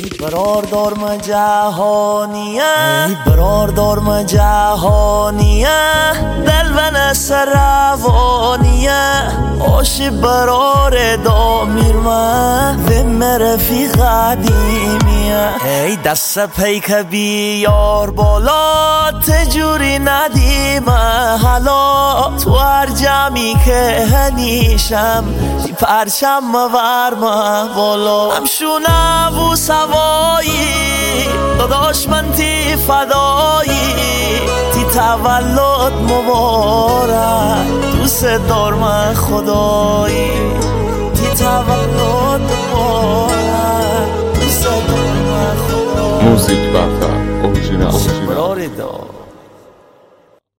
برار من جهانیه ای برار من جهانیه دل و نسر روانیه آشی برار دامیر من و مرفی قدیمیه ای دست پیک بیار بالا تجوری ندیمه حالا تو هر جمعی که هنیشم دی پرچم مورمه بالا همشونه و سوایی داداش من تی فدایی تی تولد مبارک دوست دار من خدایی تی تولد مبارک دوست دار من خدایی موزیک برتر اورجینال براری دار